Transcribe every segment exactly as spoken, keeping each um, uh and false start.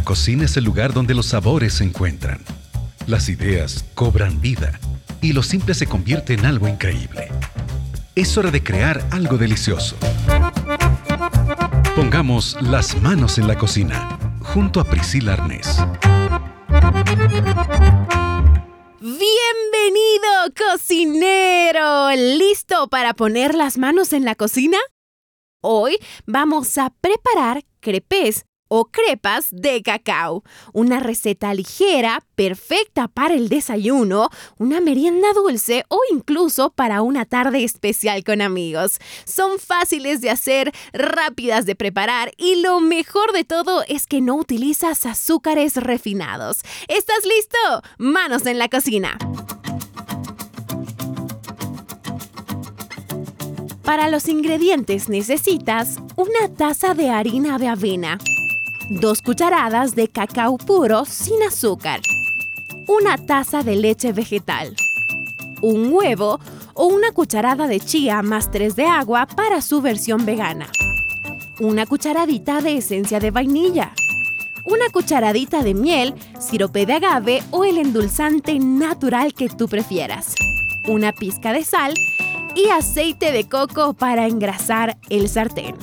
cocina es el lugar donde los sabores se encuentran. Las ideas cobran vida y lo simple se convierte en algo increíble. Es hora de crear algo delicioso. Pongamos las manos en la cocina, junto a Priscila Arnés. ¡Bienvenido, cocinero! ¿Listo para poner las manos en la cocina? Hoy vamos a preparar crepes o crepas de cacao. Una receta ligera, perfecta para el desayuno, una merienda dulce o incluso para una tarde especial con amigos. Son fáciles de hacer, rápidas de preparar y lo mejor de todo es que no utilizas azúcares refinados. ¿Estás listo? ¡Manos en la cocina! Para los ingredientes necesitas una taza de harina de avena, dos cucharadas de cacao puro sin azúcar, una taza de leche vegetal, un huevo o una cucharada de chía más tres de agua para su versión vegana, una cucharadita de esencia de vainilla, una cucharadita de miel, sirope de agave o el endulzante natural que tú prefieras, una pizca de sal y aceite de coco para engrasar el sartén.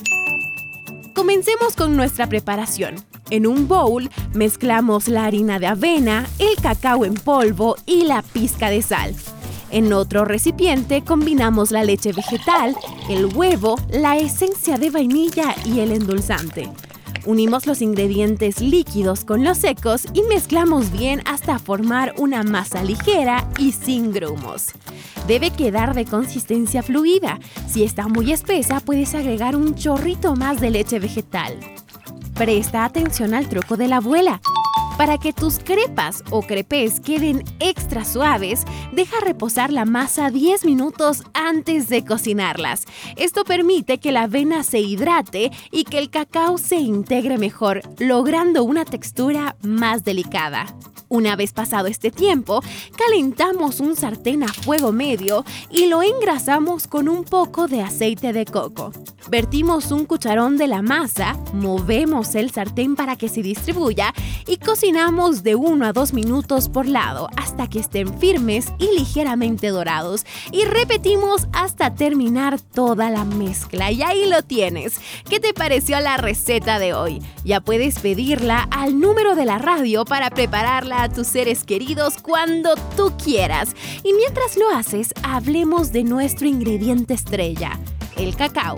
Comencemos con nuestra preparación. En un bowl mezclamos la harina de avena, el cacao en polvo y la pizca de sal. En otro recipiente combinamos la leche vegetal, el huevo, la esencia de vainilla y el endulzante. Unimos los ingredientes líquidos con los secos y mezclamos bien hasta formar una masa ligera y sin grumos. Debe quedar de consistencia fluida. Si está muy espesa, puedes agregar un chorrito más de leche vegetal. Presta atención al truco de la abuela. Para que tus crepas o crepes queden extra suaves, deja reposar la masa diez minutos antes de cocinarlas. Esto permite que la avena se hidrate y que el cacao se integre mejor, logrando una textura más delicada. Una vez pasado este tiempo, calentamos un sartén a fuego medio y lo engrasamos con un poco de aceite de coco. Vertimos un cucharón de la masa, movemos el sartén para que se distribuya y cocinamos de uno a dos minutos por lado hasta que estén firmes y ligeramente dorados. Y repetimos hasta terminar toda la mezcla. Y ahí lo tienes. ¿Qué te pareció la receta de hoy? Ya puedes pedirla al número de la radio para prepararla a tus seres queridos cuando tú quieras. Y mientras lo haces, hablemos de nuestro ingrediente estrella, el cacao.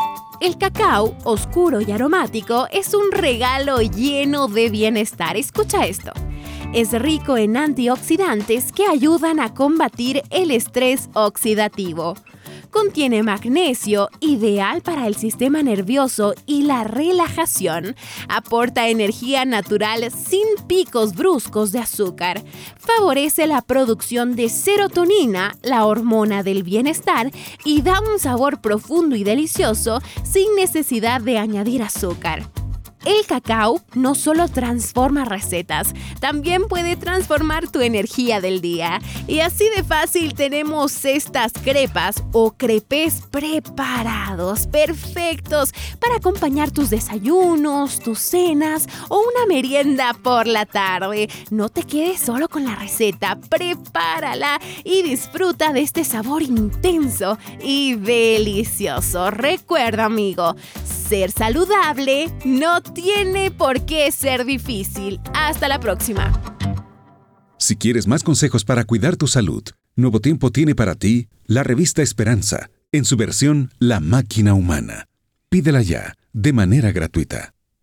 El cacao, oscuro y aromático, es un regalo lleno de bienestar. Escucha esto. Es rico en antioxidantes que ayudan a combatir el estrés oxidativo. Contiene magnesio, ideal para el sistema nervioso y la relajación. Aporta energía natural sin picos bruscos de azúcar. Favorece la producción de serotonina, la hormona del bienestar, y da un sabor profundo y delicioso sin necesidad de añadir azúcar. El cacao no solo transforma recetas, también puede transformar tu energía del día. Y así de fácil tenemos estas crepas o crepes preparados, perfectos para acompañar tus desayunos, tus cenas o una merienda por la tarde. No te quedes solo con la receta, prepárala y disfruta de este sabor intenso y delicioso. Recuerda, amigo, ser saludable no tiene por qué ser difícil. Hasta la próxima. Si quieres más consejos para cuidar tu salud, Nuevo Tiempo tiene para ti la revista Esperanza, en su versión La Máquina Humana. Pídela ya, de manera gratuita.